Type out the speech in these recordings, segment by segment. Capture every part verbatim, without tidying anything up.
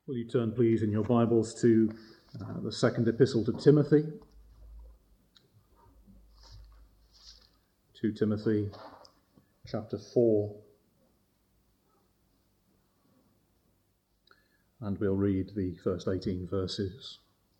Will you turn, please, in your Bibles to uh, the second epistle to Timothy? Second Timothy chapter four. And we'll read the first eighteen verses.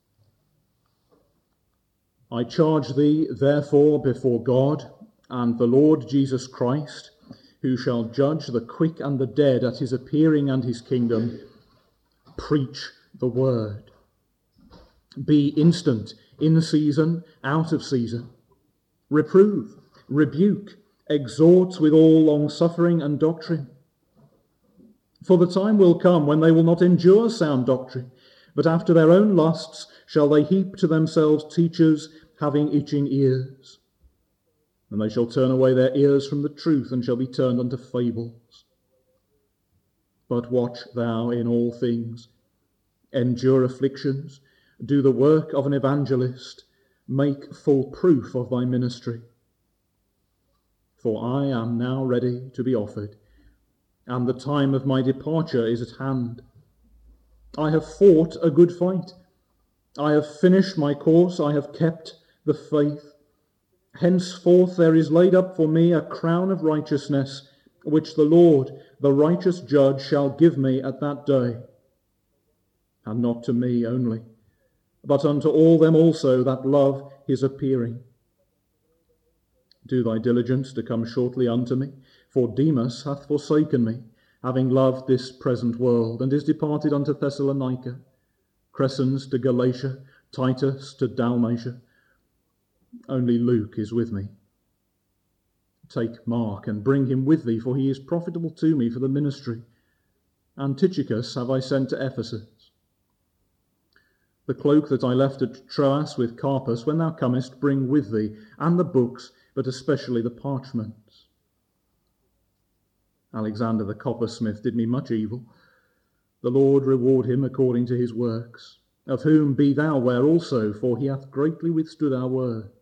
I charge thee, therefore, before God and the Lord Jesus Christ, who shall judge the quick and the dead at his appearing and his kingdom, preach the word. Be instant, in season, out of season. Reprove, rebuke, exhort with all long-suffering and doctrine. For the time will come when they will not endure sound doctrine, but after their own lusts shall they heap to themselves teachers having itching ears. And they shall turn away their ears from the truth, and shall be turned unto fables. But watch thou in all things, endure afflictions, do the work of an evangelist, make full proof of thy ministry. For I am now ready to be offered, and the time of my departure is at hand. I have fought a good fight. I have finished my course. I have kept the faith. Henceforth there is laid up for me a crown of righteousness, which the Lord, the righteous judge, shall give me at that day. And not to me only, but unto all them also that love his appearing. Do thy diligence to come shortly unto me, for Demas hath forsaken me, having loved this present world, and is departed unto Thessalonica, Crescens to Galatia, Titus to Dalmatia. Only Luke is with me. Take Mark, and bring him with thee, for he is profitable to me for the ministry. And Tychicus have I sent to Ephesus. The cloak that I left at Troas with Carpus, when thou comest, bring with thee, and the books, but especially the parchments. Alexander the coppersmith did me much evil. The Lord reward him according to his works, of whom be thou ware also, for he hath greatly withstood our words.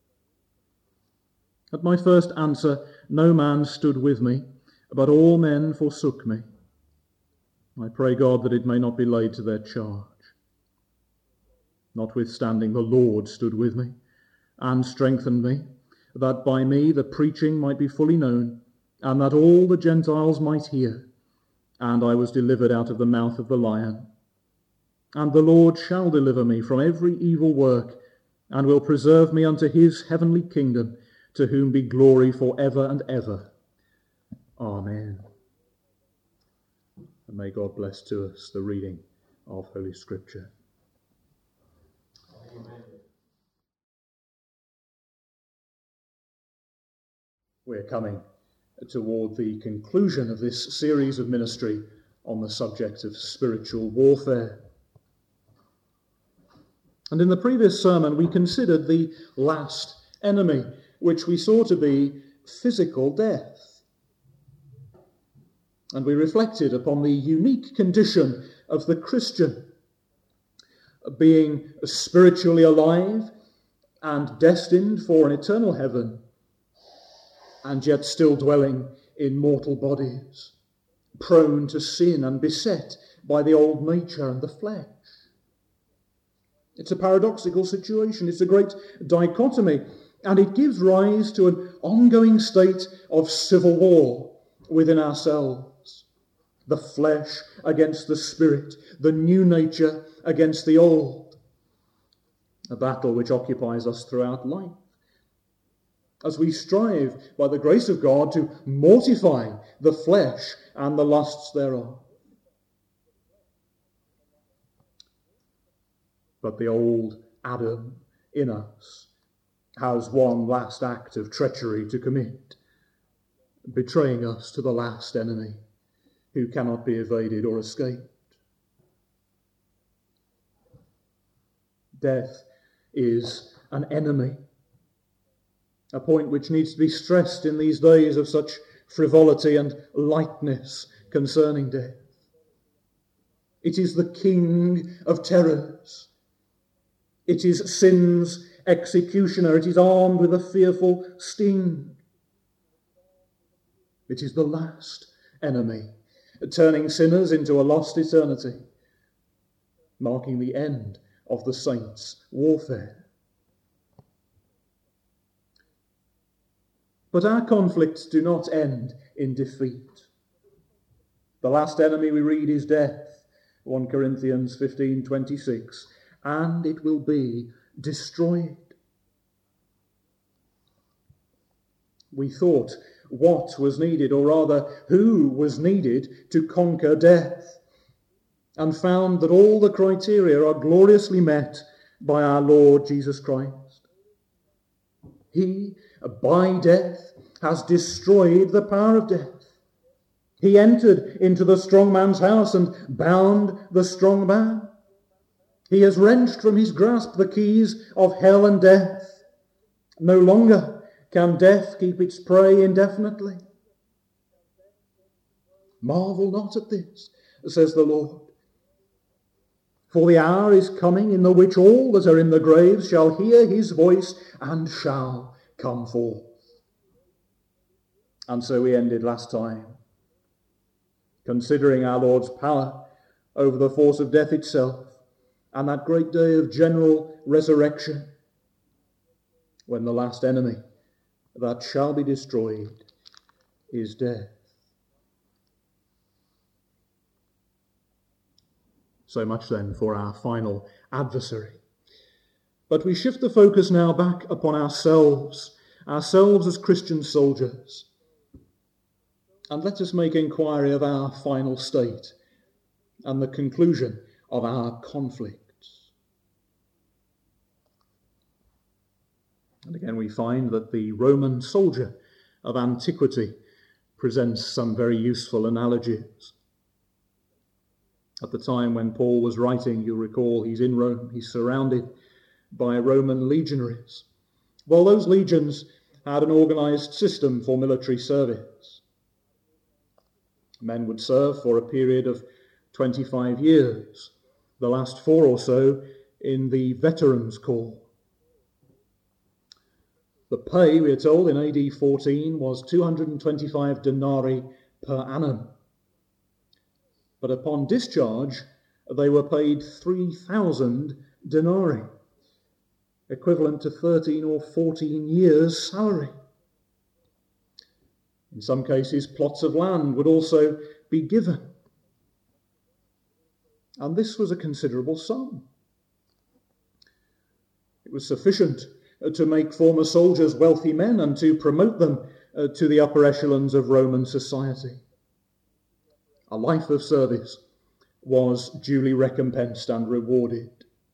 At my first answer no man stood with me, but all men forsook me. I pray God that it may not be laid to their charge. Notwithstanding, the Lord stood with me, and strengthened me, that by me the preaching might be fully known, and that all the Gentiles might hear. And I was delivered out of the mouth of the lion. And the Lord shall deliver me from every evil work, and will preserve me unto his heavenly kingdom, to whom be glory for ever and ever. Amen. And may God bless to us the reading of Holy Scripture. Amen. We're coming toward the conclusion of this series of ministry on the subject of spiritual warfare. And in the previous sermon we considered the last enemy, which we saw to be physical death. And we reflected upon the unique condition of the Christian, being spiritually alive and destined for an eternal heaven, and yet still dwelling in mortal bodies, prone to sin and beset by the old nature and the flesh. It's a paradoxical situation. It's a great dichotomy, and it gives rise to an ongoing state of civil war within ourselves. The flesh against the spirit, the new nature against the old. A battle which occupies us throughout life, as we strive by the grace of God to mortify the flesh and the lusts thereof. But the old Adam in us has one last act of treachery to commit, betraying us to the last enemy, who cannot be evaded or escaped. Death is an enemy, a point which needs to be stressed in these days of such frivolity and lightness concerning death. It is the king of terrors. It is sin's executioner. It is armed with a fearful sting. It is the last enemy, turning sinners into a lost eternity, marking the end of the saints' warfare. But our conflicts do not end in defeat. The last enemy we read is death, First Corinthians fifteen twenty-six, and it will be destroyed. We thought what was needed, or rather who was needed to conquer death, and found that all the criteria are gloriously met by our Lord Jesus Christ. He, by death, has destroyed the power of death. He entered into the strong man's house and bound the strong man. He has wrenched from his grasp the keys of hell and death. No longer can death keep its prey indefinitely. Marvel not at this, says the Lord. For the hour is coming in the which all that are in the graves shall hear his voice and shall come forth. And so we ended last time, considering our Lord's power over the force of death itself, and that great day of general resurrection, when the last enemy that shall be destroyed is death. So much then for our final adversary. But we shift the focus now back upon ourselves, ourselves as Christian soldiers. And let us make inquiry of our final state and the conclusion of our conflicts. And again we find that the Roman soldier of antiquity presents some very useful analogies. At the time when Paul was writing, you'll recall he's in Rome, he's surrounded by Roman legionaries. Well, those legions had an organised system for military service. Men would serve for a period of twenty-five years, the last four or so in the Veterans Corps. The pay, we are told, in A D fourteen was two hundred twenty-five denarii per annum. But upon discharge, they were paid three thousand denarii, equivalent to thirteen or fourteen years' salary. In some cases, plots of land would also be given. And this was a considerable sum. It was sufficient to make former soldiers wealthy men and to promote them uh, to the upper echelons of Roman society. A life of service was duly recompensed and rewarded.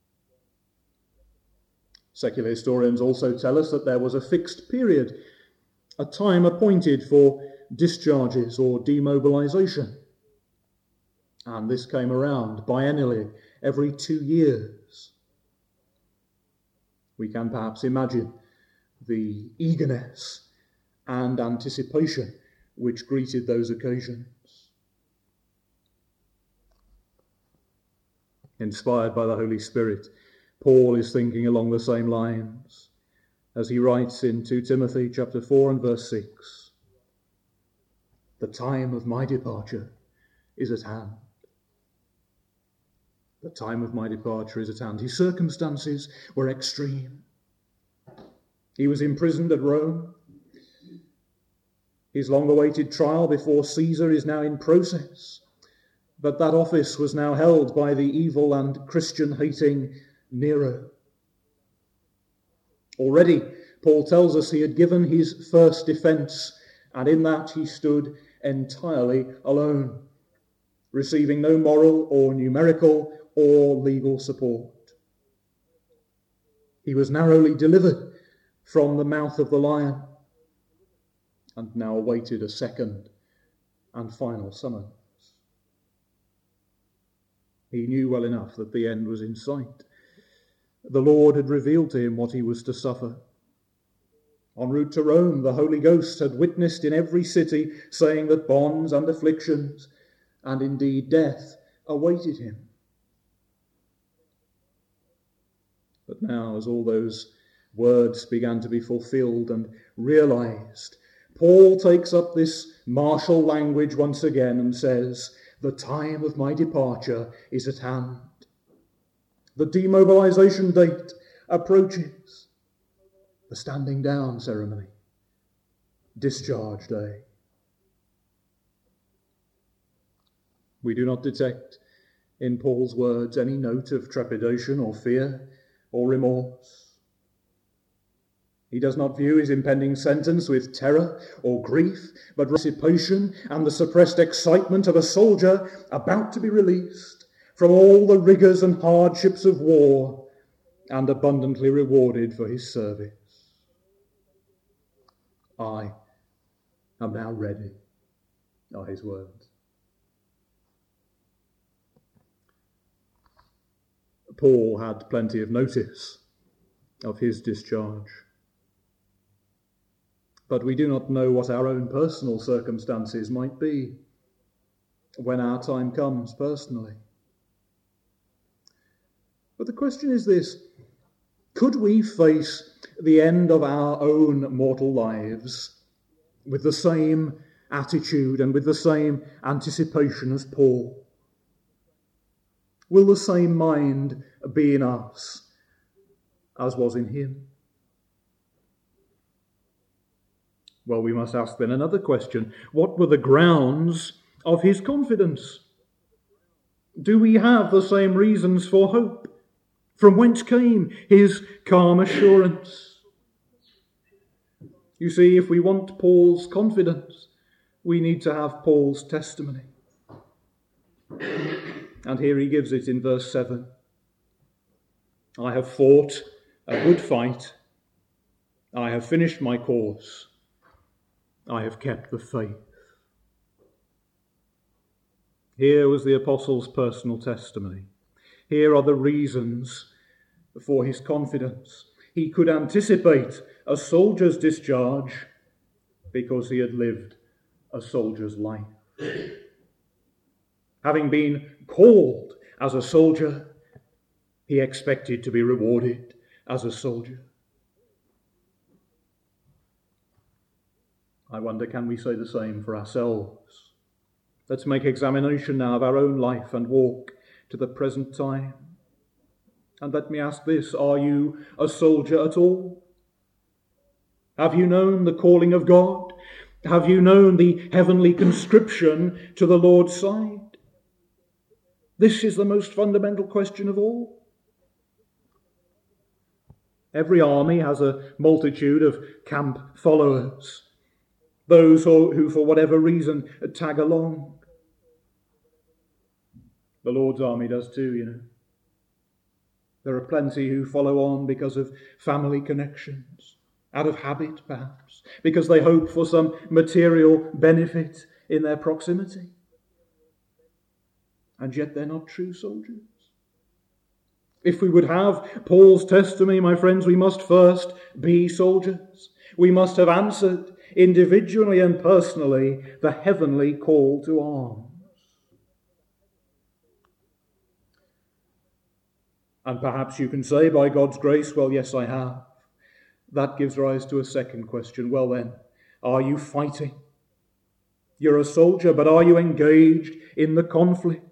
Secular historians also tell us that there was a fixed period, a time appointed for discharges or demobilization. And this came around biennially every two years. We can perhaps imagine the eagerness and anticipation which greeted those occasions. Inspired by the Holy Spirit, Paul is thinking along the same lines as he writes in Second Timothy chapter four and verse six. The time of my departure is at hand. The time of my departure is at hand. His circumstances were extreme. He was imprisoned at Rome. His long-awaited trial before Caesar is now in process. But that office was now held by the evil and Christian-hating Nero. Already, Paul tells us he had given his first defence, and in that he stood entirely alone, receiving no moral or numerical or legal support. He was narrowly delivered from the mouth of the lion, and now awaited a second and final summons. He knew well enough that the end was in sight. The Lord had revealed to him what he was to suffer. En route to Rome, the Holy Ghost had witnessed in every city, saying that bonds and afflictions, and indeed death, awaited him. But now, as all those words began to be fulfilled and realized, Paul takes up this martial language once again and says, the time of my departure is at hand. The demobilization date approaches. The standing down ceremony. Discharge day. We do not detect in Paul's words any note of trepidation or fear or remorse. He does not view his impending sentence with terror or grief, but anticipation and the suppressed excitement of a soldier about to be released from all the rigours and hardships of war and abundantly rewarded for his service. I am now ready, are his words. Paul had plenty of notice of his discharge. But we do not know what our own personal circumstances might be when our time comes personally. But the question is this: could we face the end of our own mortal lives with the same attitude and with the same anticipation as Paul? Will the same mind be in us as was in him? Well, we must ask then another question. What were the grounds of his confidence? Do we have the same reasons for hope? From whence came his calm assurance? You see, if we want Paul's confidence, we need to have Paul's testimony. And here he gives it in verse seven. I have fought a good fight. I have finished my course. I have kept the faith. Here was the apostle's personal testimony. Here are the reasons for his confidence. He could anticipate a soldier's discharge because he had lived a soldier's life. Having been called as a soldier, he expected to be rewarded as a soldier. I wonder, can we say the same for ourselves? Let's make examination now of our own life and walk to the present time. And let me ask this: are you a soldier at all? Have you known the calling of God? Have you known the heavenly conscription to the Lord's side? This is the most fundamental question of all. Every army has a multitude of camp followers, those who, who for whatever reason tag along. The Lord's army does too, you know. There are plenty who follow on because of family connections, out of habit perhaps, because they hope for some material benefit in their proximity. And yet they're not true soldiers. If we would have Paul's testimony, my friends, we must first be soldiers. We must have answered individually and personally the heavenly call to arms. And perhaps you can say, by God's grace, well, yes, I have. That gives rise to a second question. Well then, are you fighting? You're a soldier, but are you engaged in the conflict?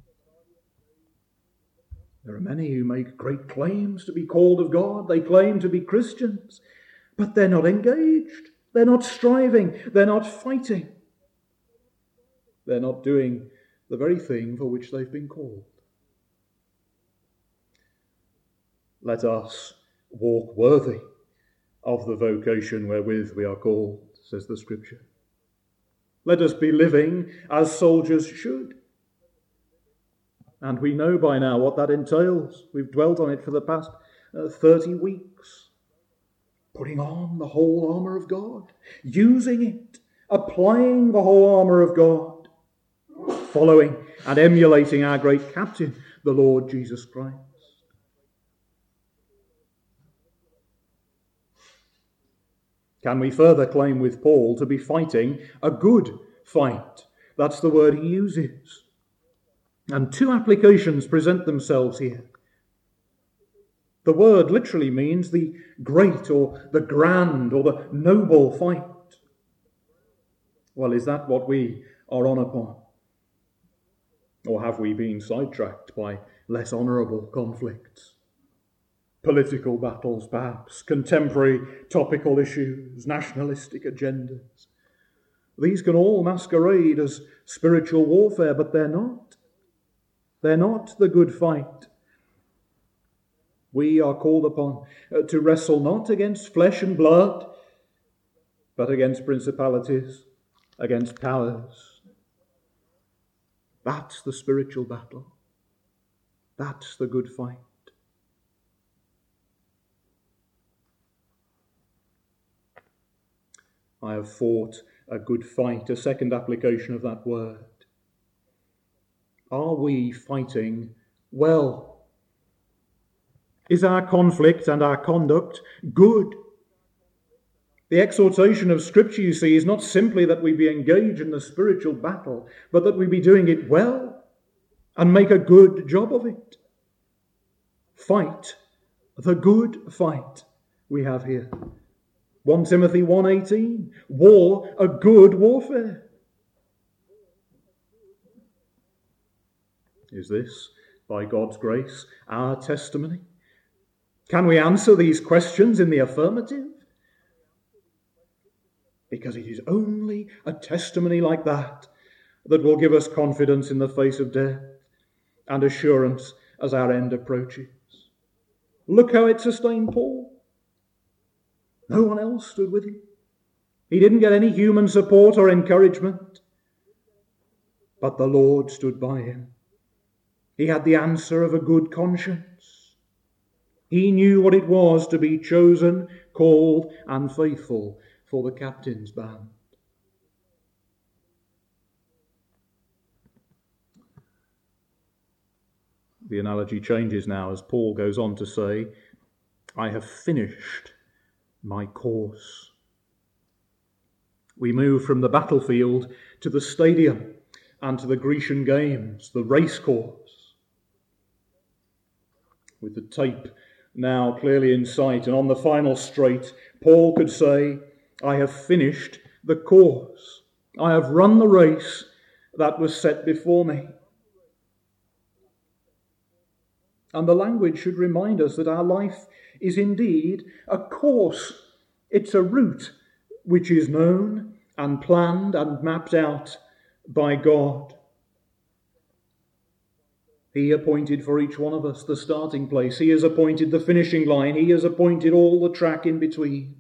There are many who make great claims to be called of God. They claim to be Christians, but they're not engaged. They're not striving. They're not fighting. They're not doing the very thing for which they've been called. Let us walk worthy of the vocation wherewith we are called, says the Scripture. Let us be living as soldiers should. And we know by now what that entails. We've dwelt on it for the past uh, thirty weeks. Putting on the whole armour of God, using it, applying the whole armour of God, following and emulating our great captain, the Lord Jesus Christ. Can we further claim with Paul to be fighting a good fight? That's the word he uses. And two applications present themselves here. The word literally means the great or the grand or the noble fight. Well, is that what we are on upon? Or have we been sidetracked by less honourable conflicts? Political battles, perhaps, contemporary topical issues, nationalistic agendas. These can all masquerade as spiritual warfare, but they're not. They're not the good fight. We are called upon to wrestle not against flesh and blood, but against principalities, against powers. That's the spiritual battle. That's the good fight. I have fought a good fight, a second application of that word. Are we fighting well? Is our conflict and our conduct good? The exhortation of Scripture, you see, is not simply that we be engaged in the spiritual battle, but that we be doing it well and make a good job of it. Fight the good fight we have here. First Timothy one eighteen, war a good warfare. Is this, by God's grace, our testimony? Can we answer these questions in the affirmative? Because it is only a testimony like that that will give us confidence in the face of death and assurance as our end approaches. Look how it sustained Paul. No one else stood with him. He didn't get any human support or encouragement, but the Lord stood by him. He had the answer of a good conscience. He knew what it was to be chosen, called, and faithful for the captain's band. The analogy changes now as Paul goes on to say, I have finished my course. We move from the battlefield to the stadium and to the Grecian Games, the race course. With the tape now clearly in sight and on the final straight, Paul could say, I have finished the course. I have run the race that was set before me. And the language should remind us that our life is indeed a course. It's a route which is known and planned and mapped out by God. He appointed for each one of us the starting place. He has appointed the finishing line. He has appointed all the track in between.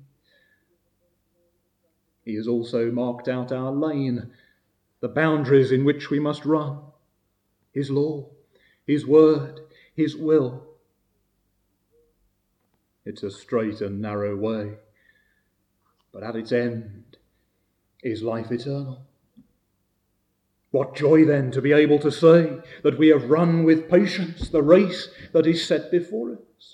He has also marked out our lane, the boundaries in which we must run. His law, His word, His will. It's a straight and narrow way, but at its end is life eternal. What joy then to be able to say that we have run with patience the race that is set before us.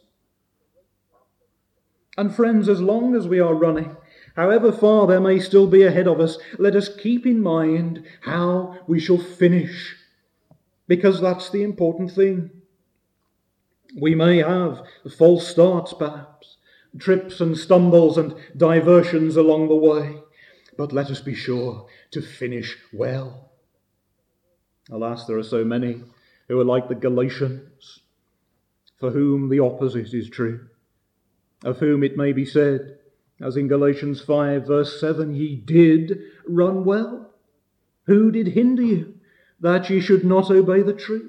And friends, as long as we are running, however far there may still be ahead of us, let us keep in mind how we shall finish, because that's the important thing. We may have false starts, perhaps, trips and stumbles and diversions along the way, but let us be sure to finish well. Alas, there are so many who are like the Galatians, for whom the opposite is true, of whom it may be said, as in Galatians five verse seven, ye did run well. Who did hinder you that ye should not obey the truth?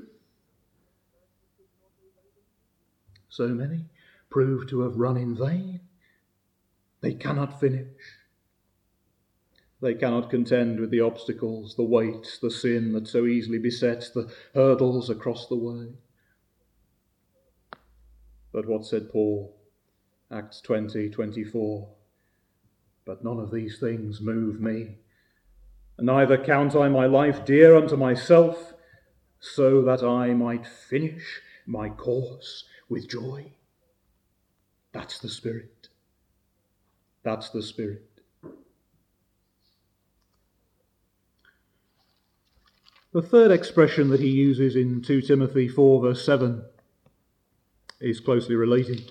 So many prove to have run in vain. They cannot finish. They cannot contend with the obstacles, the weights, the sin that so easily besets, the hurdles across the way. But what said Paul? Acts twenty twenty-four. But none of these things move me. Neither count I my life dear unto myself, so that I might finish my course with joy. That's the Spirit. That's the Spirit. The third expression that he uses in Second Timothy four verse seven is closely related.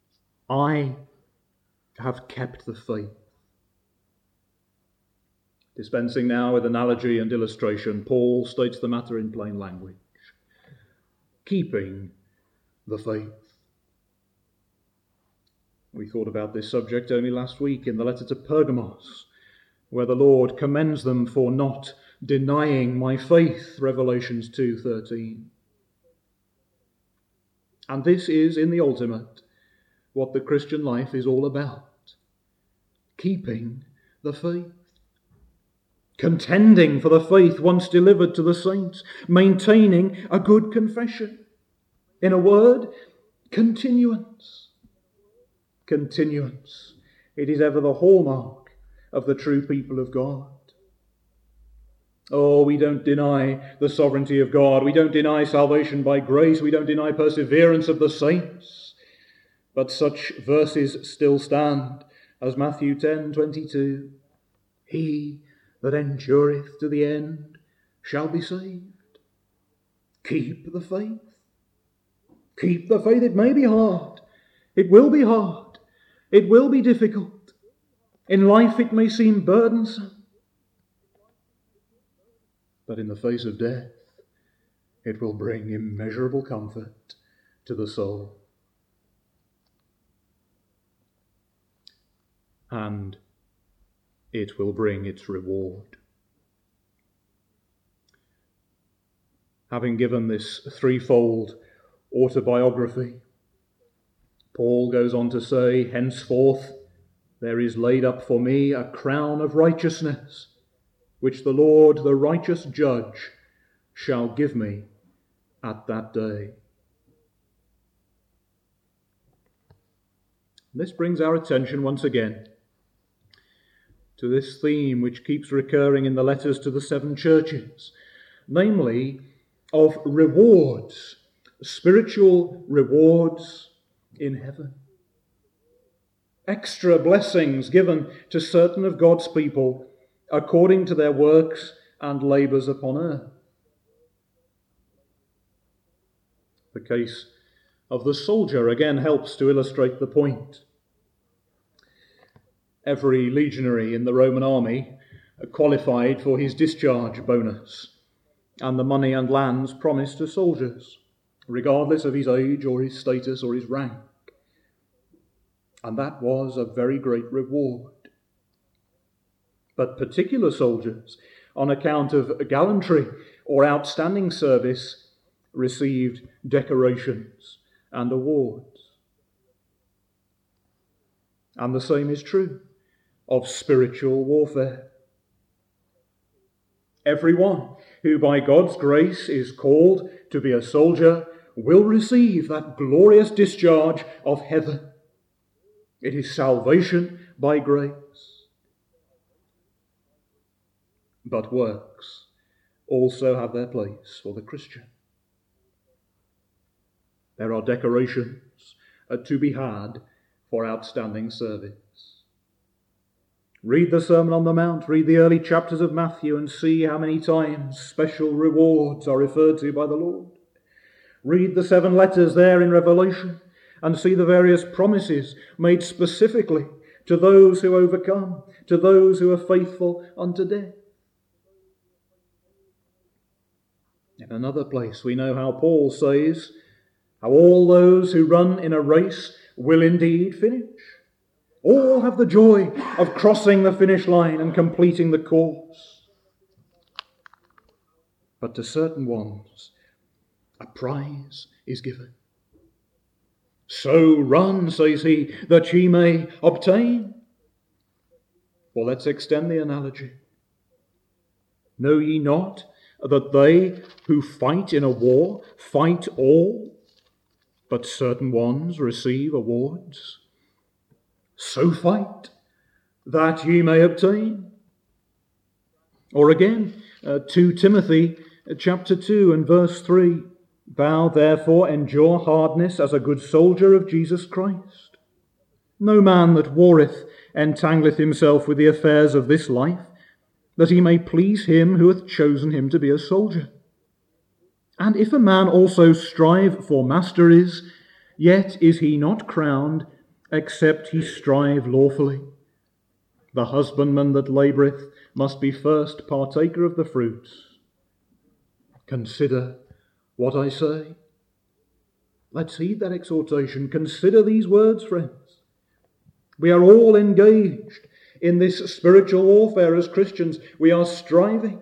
I have kept the faith. Dispensing now with analogy and illustration, Paul states the matter in plain language. Keeping the faith. We thought about this subject only last week in the letter to Pergamos, where the Lord commends them for not denying my faith, Revelations two thirteen. And this is, in the ultimate, what the Christian life is all about. Keeping the faith. Contending for the faith once delivered to the saints. Maintaining a good confession. In a word, continuance. Continuance. It is ever the hallmark of the true people of God. Oh, we don't deny the sovereignty of God. We don't deny salvation by grace. We don't deny perseverance of the saints. But such verses still stand as Matthew ten twenty-two. He that endureth to the end shall be saved. Keep the faith. Keep the faith. It may be hard. It will be hard. It will be difficult. In life it may seem burdensome. But in the face of death, it will bring immeasurable comfort to the soul. And it will bring its reward. Having given this threefold autobiography, Paul goes on to say, henceforth there is laid up for me a crown of righteousness, which the Lord, the righteous judge, shall give me at that day. This brings our attention once again to this theme which keeps recurring in the letters to the seven churches, namely of rewards, spiritual rewards in heaven. Extra blessings given to certain of God's people according to their works and labours upon earth. The case of the soldier again helps to illustrate the point. Every legionary in the Roman army qualified for his discharge bonus and the money and lands promised to soldiers, regardless of his age or his status or his rank. And that was a very great reward. But particular soldiers, on account of gallantry or outstanding service, received decorations and awards. And the same is true of spiritual warfare. Everyone who by God's grace is called to be a soldier will receive that glorious discharge of heaven. It is salvation by grace. But works also have their place for the Christian. There are decorations to be had for outstanding service. Read the Sermon on the Mount, read the early chapters of Matthew and see how many times special rewards are referred to by the Lord. Read the seven letters there in Revelation and see the various promises made specifically to those who overcome, to those who are faithful unto death. In another place we know how Paul says how all those who run in a race will indeed finish. All have the joy of crossing the finish line and completing the course. But to certain ones, a prize is given. So run, says he, that ye may obtain. Well, let's extend the analogy. Know ye not that they who fight in a war fight all, but certain ones receive awards? So fight, that ye may obtain. Or again, uh, Second Timothy uh, chapter two and verse three. Thou therefore endure hardness as a good soldier of Jesus Christ. No man that warreth entangleth himself with the affairs of this life, that he may please him who hath chosen him to be a soldier. And if a man also strive for masteries, yet is he not crowned, except he strive lawfully. The husbandman that laboureth must be first partaker of the fruits. Consider what I say. Let's heed that exhortation. Consider these words, friends. We are all engaged in this spiritual warfare as Christians. We are striving.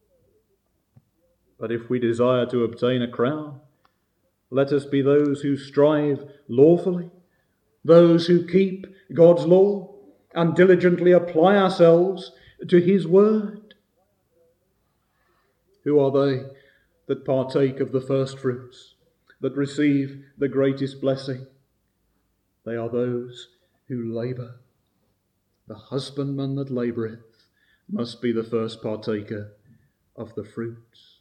But if we desire to obtain a crown, let us be those who strive lawfully, those who keep God's law and diligently apply ourselves to his word. Who are they that partake of the first fruits, that receive the greatest blessing? They are those who labour. The husbandman that laboureth must be the first partaker of the fruits.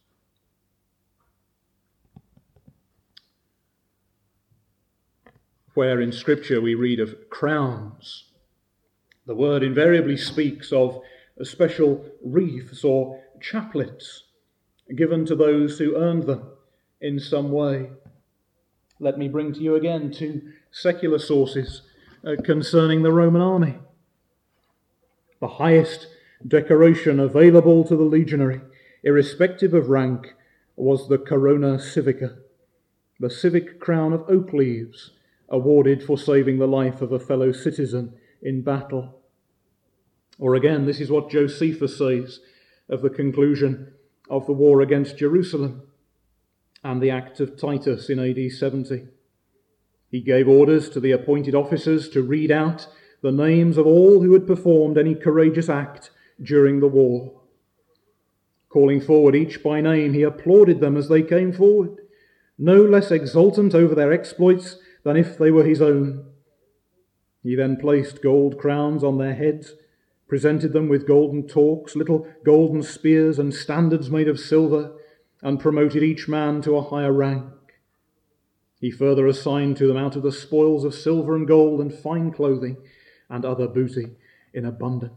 Where in Scripture we read of crowns, the word invariably speaks of special wreaths or chaplets given to those who earned them in some way. Let me bring to you again two secular sources uh, concerning the Roman army. The highest decoration available to the legionary, irrespective of rank, was the corona civica, the civic crown of oak leaves, awarded for saving the life of a fellow citizen in battle. Or again, this is what Josephus says of the conclusion of the war against Jerusalem and the act of Titus in A D seventy. He gave orders to the appointed officers to read out the names of all who had performed any courageous act during the war. Calling forward each by name, he applauded them as they came forward, no less exultant over their exploits than if they were his own. He then placed gold crowns on their heads, presented them with golden torques, little golden spears and standards made of silver, and promoted each man to a higher rank. He further assigned to them out of the spoils of silver and gold and fine clothing and other booty in abundance.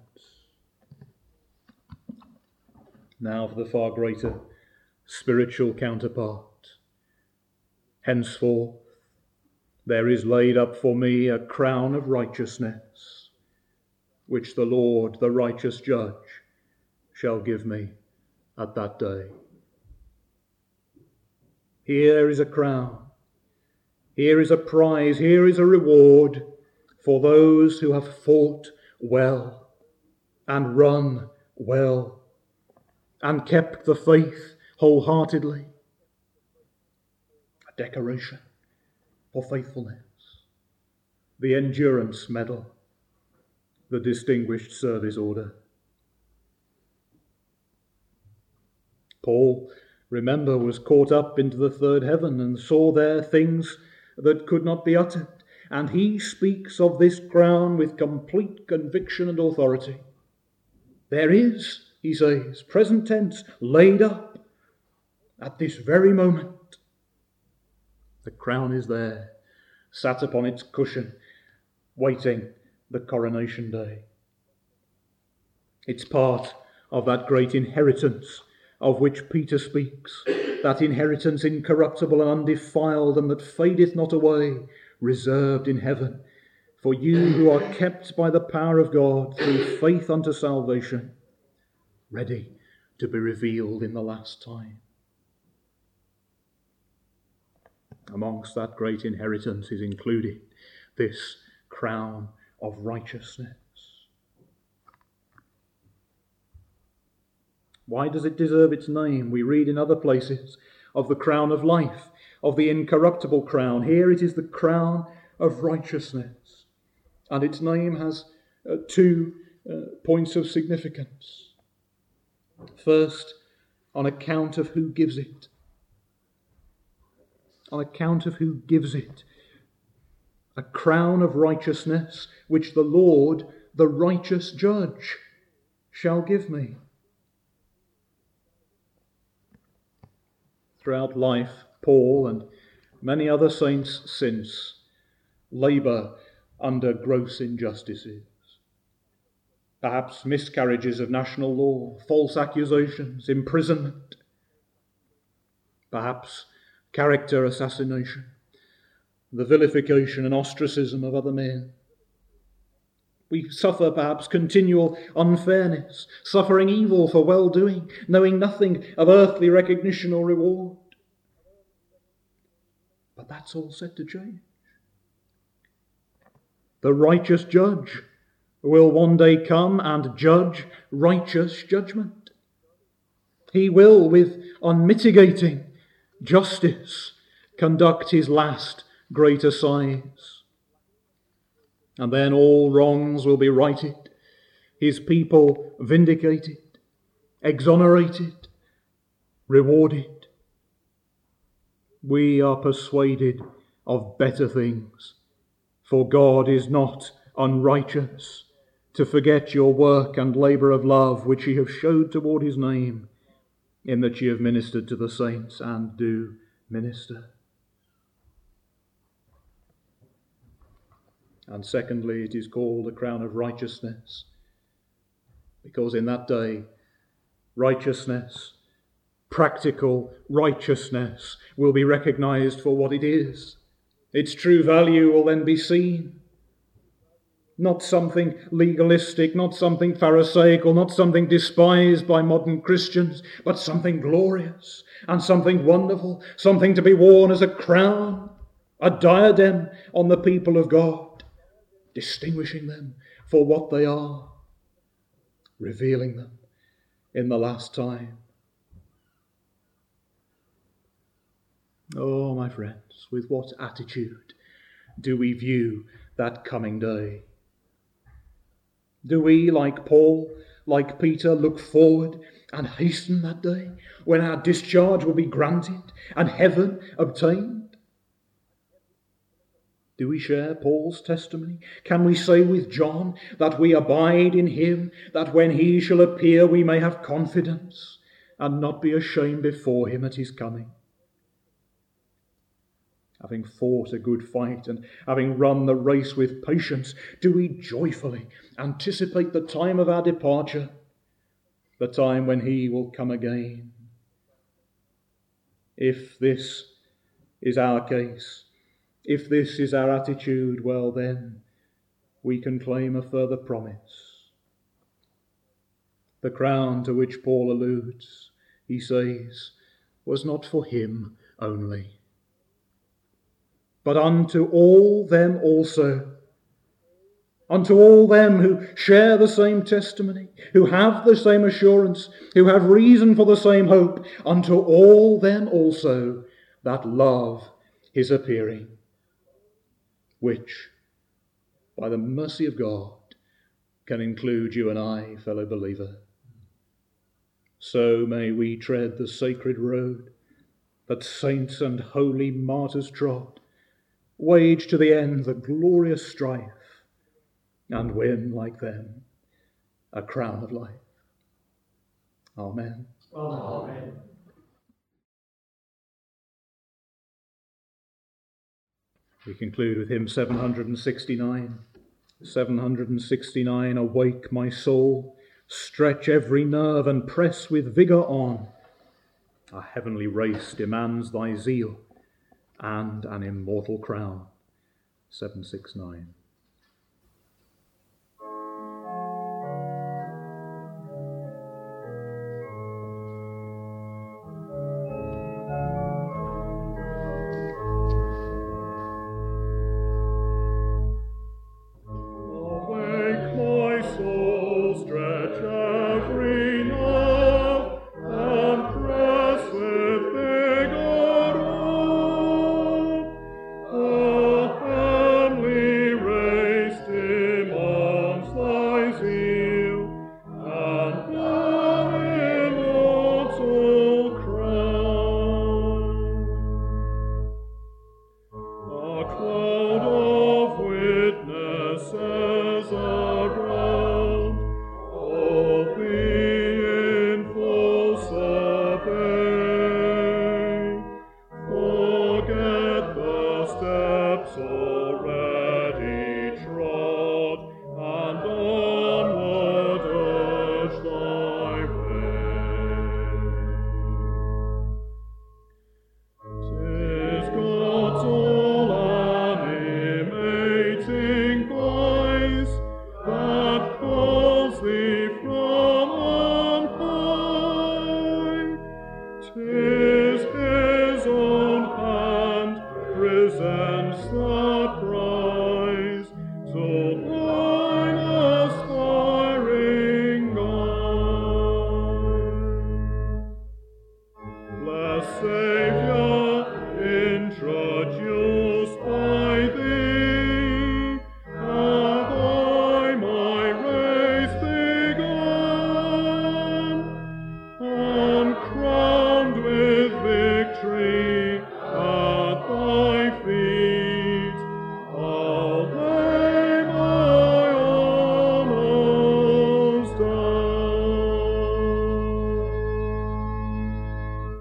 Now for the far greater spiritual counterpart. Henceforth there is laid up for me a crown of righteousness, which the Lord, the righteous judge, shall give me at that day. Here is a crown. Here is a prize. Here is a reward for those who have fought well and run well and kept the faith wholeheartedly. A decoration for faithfulness. The endurance medal. The distinguished service order. Paul, remember, was caught up into the third heaven and saw there things that could not be uttered. And he speaks of this crown with complete conviction and authority. There is, he says, present tense, laid up at this very moment. The crown is there, sat upon its cushion, waiting the coronation day. It's part of that great inheritance of which Peter speaks, that inheritance incorruptible and undefiled and that fadeth not away, reserved in heaven, for you who are kept by the power of God through faith unto salvation, ready to be revealed in the last time. Amongst that great inheritance is included this crown of righteousness. Why does it deserve its name? We read in other places of the crown of life, of the incorruptible crown. Here it is the crown of righteousness. And its name has uh, two uh, points of significance. First, on account of who gives it. On account of who gives it. A crown of righteousness which the Lord, the righteous judge, shall give me. Throughout life, Paul and many other saints since labour under gross injustices. Perhaps miscarriages of national law, false accusations, imprisonment. Perhaps character assassination, the vilification and ostracism of other men. We suffer perhaps continual unfairness, suffering evil for well-doing, knowing nothing of earthly recognition or reward. But that's all set to change. The righteous judge will one day come and judge righteous judgment. He will, with unmitigating justice, conduct his last great assize. And then all wrongs will be righted, his people vindicated, exonerated, rewarded. We are persuaded of better things, for God is not unrighteous to forget your work and labour of love which ye have showed toward his name, in that ye have ministered to the saints and do minister. And secondly, it is called a crown of righteousness, because in that day, righteousness, practical righteousness, will be recognized for what it is. Its true value will then be seen. Not something legalistic, not something pharisaical, not something despised by modern Christians, but something glorious and something wonderful, something to be worn as a crown, a diadem on the people of God, distinguishing them for what they are, revealing them in the last time. Oh, my friends, with what attitude do we view that coming day? Do we, like Paul, like Peter, look forward and hasten that day when our discharge will be granted and heaven obtained? Do we share Paul's testimony? Can we say with John that we abide in him, that when he shall appear we may have confidence and not be ashamed before him at his coming? Having fought a good fight and having run the race with patience, do we joyfully anticipate the time of our departure, the time when he will come again? If this is our case, if this is our attitude, well then, we can claim a further promise. The crown to which Paul alludes, he says, was not for him only, but unto all them also, unto all them who share the same testimony, who have the same assurance, who have reason for the same hope, unto all them also that love his appearing, which, by the mercy of God, can include you and I, fellow believer. So may we tread the sacred road that saints and holy martyrs trod, wage to the end the glorious strife, and win, like them, a crown of life. Amen. Amen. We conclude with hymn seven hundred sixty-nine. seven hundred sixty-nine, awake my soul, stretch every nerve and press with vigour on. A heavenly race demands thy zeal, and an immortal crown. seven sixty-nine. Bye. presents the prize, so thine aspiring eye. Blessed Saviour, introduced by thee, have I my race begun, am crowned with victory at thy feet. I'll lay my almost down.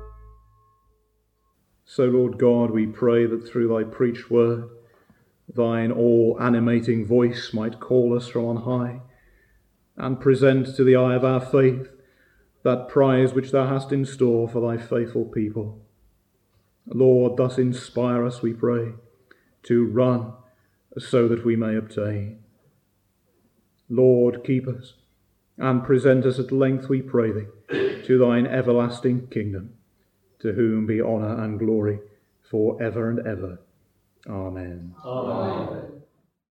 So, Lord God, we pray that through thy preached word, thine all-animating voice might call us from on high and present to the eye of our faith that prize which thou hast in store for thy faithful people. Lord, thus inspire us, we pray, to run so that we may obtain. Lord, keep us and present us at length, we pray thee, to thine everlasting kingdom, to whom be honour and glory for ever and ever. Amen. Amen.